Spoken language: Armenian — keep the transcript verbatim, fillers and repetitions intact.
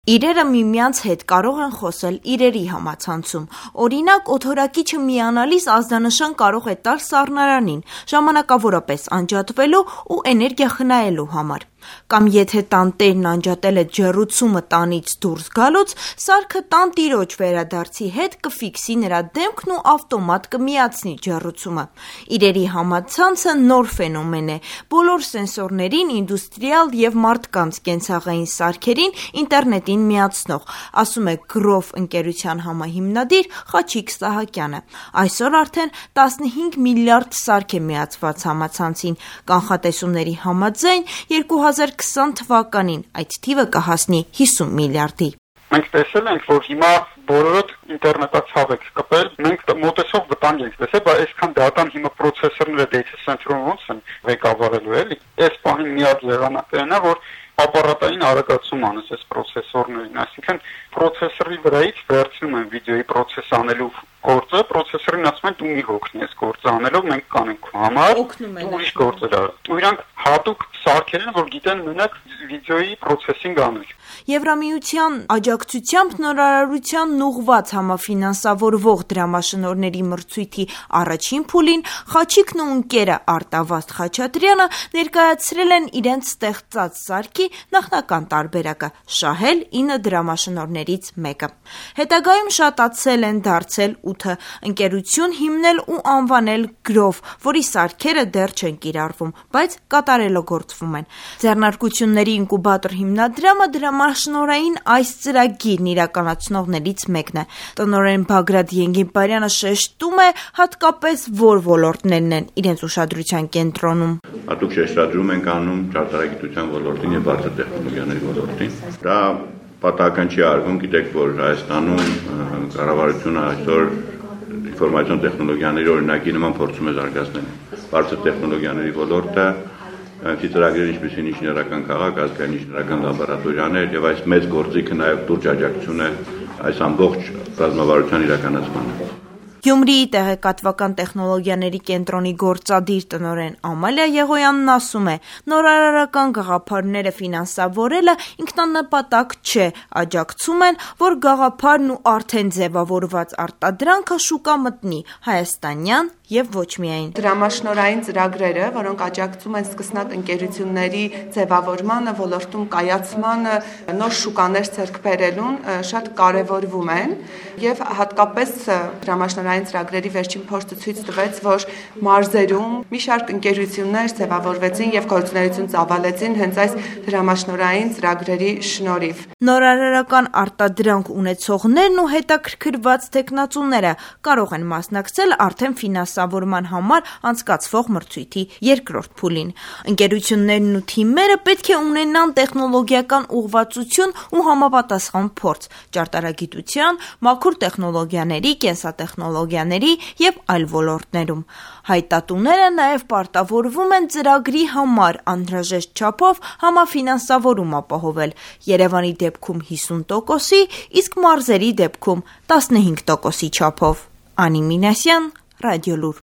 Իրերը միմյանց հետ կարող են խոսել իրերի համացանցում, օրինակ օդորակիչը միանալիս ազդանշան կարող է տալ սառնարանին, ժամանակավորապես անջատվելու ու էներգիա խնայելու համար, կամ եթե տանտերն անջատել է ջեռուցումը տանից դուրս գալուց, սարքը տանտիրոջ վերադարձի հետ կֆիքսի նրա դեմքն ու ավտոմատ կմիացնի ջեռուցումը։ Իրերի համացանցը նոր ֆենոմեն է, բոլոր սենսորներին, ինդուստրիալ եւ մարդկանց կենցաղային սարքերին ինտերնետին միացնող, ասում է Grove ընկերության համահիմնադիր Խաչիկ Սահակյանը։ Այսօր արդեն տասնհինգ միլիարդ սարք է միացված համացանցին, կանխատեսումների համաձայն երկու հազար քսան թվականին այդ թիվը կհասնի հիսուն միլիարդի։ Մենք տեսել ենք, որ հիմա բոլորդ ինտերնետացավ եք կպել, մենք մոտեցող վտանգ ենք տեսել, բայց այսքան դատան հիմա պրոցեսորները data center-ում ոնց են ղեկավարելու էլի։ Այս պահին միակ եղանակն է, որ ապարատային արագացում անես այս պրոցեսորներին, այսինքն պրոցեսորի վրայից վերցնում են վիդեոյի պրոցես անելու գործը, պրոցեսորին ասում են դու մի հոգնի այս գործը անելով, մենք կանենք քո համար, դու ուրիշ գործեր արա։ Ու իրանք հատուկ սարքեր են, որ գիտեն մենակ վիդեոյի պրոցեսինգ անել։ Եվրամիության աջակցությամբ նորարարությանն ուղղված համաֆինանսավորվող դրամաշնորհների մրցույթի առաջին փուլին Խաչիկն ու ընկերը Արտավազդ Խաչատրյանը ներկայացրել են իրենց ստեղծած սարքի նախնական տարբերակը՝ շահել ինը դրամաշնորհներից մեկը։ Հետագայում շատացել են դարձել ութը, ընկերություն հիմնել ու անվանել Grove, որի սարքերը դեռ չեն կիրառվում, բայց կատարելագործվում են։ Ձեռնարկությունների ինկուբատոր հիմնադրամը դրամաշնորհային այս ծրագիրն իրականացնողներից մեկն է։ Տնօրեն Բագրատ Ենգիբարյանը շեշտում է, հատկապես որ ոլորտներն են իրենց ուշադրության կենտրոնում։ Հատուկ շեշտադրում ենք անում ճարտարագիտության ոլորտին եւ բարձր տեխնոլոգիաների ոլորտին։ Դա պատահական չի արվում, գիտեք, որ Հայաստանում կառավարությունը այսօր ինֆորմացիոն տեխնոլոգիաների օրինակի նման փորձում է զարգացնել բարձր տեխնոլոգիաների ոլորտը, այնպիսի ծրագրեր, ինչպիսին ինժեներական քաղաք, ազգային ինժեներական լաբորատորիաներ եւ այս մեծ գործիքը նաեւ դուրս աջակցություն է այս ամբողջ ռազմավարության իրականացմանը։ Գյումրիի տեղեկատվական տեխնոլոգիաների կենտրոնի գործադիր տնօրեն Ամալիա Եղոյանն ասում է, նորարարական գաղափարները ֆինանսավորելը ինքնանպատակ չէ, աջակցում են, որ գաղափարն ու արդեն ձևավորված արտադրանքը շուկա մտնի, հայաստանյան եւ ոչ միայն։ Դրամաշնորհային ծրագրերը, որոնք աջակցում են սկսնակ ընկերությունների ձևավորմանը, ոլորտում կայացմանը, նոր շուկաներ ձեռք բերելուն շատ կարևորվում են եւ հատկապես դրամաշնորհային ծրագրերի վերջին փորձը ցույց տվեց, որ մարզերում մի շարք ընկերություններ ձևավորվեցին եւ գործունեություն ծավալեցին հենց այս դրամաշնորհային ծրագրերի շնորհիվ։ Նորարարական արտադրանք ունեցողներն ու հետաքրքրված տեխնացուները կարող են մասնակցել արդեն ֆինանսավորման համար անցկացվող մրցույթի երկրորդ փուլին։ Ընկերություններն ու թիմերը պետք է ունենան տեխնոլոգիական ուղղվածություն ու համապատասխան փորձ ճարտարագիտության, մաքուր տեխնոլոգիաների, կենսատեխնոլոգիաների եւ այլ ոլորտներում։ Հայտատուները նաեւ պարտավորվում են ծրագրի համար անհրաժեշտ չափով համաֆինանսավորում ապահովել, Երևանի դեպքում հիսուն տոկոսի, իսկ մարզերի դեպքում տասնհինգ տոկոսի չափով։ Անի Մինասյան, Ռադիոլուր։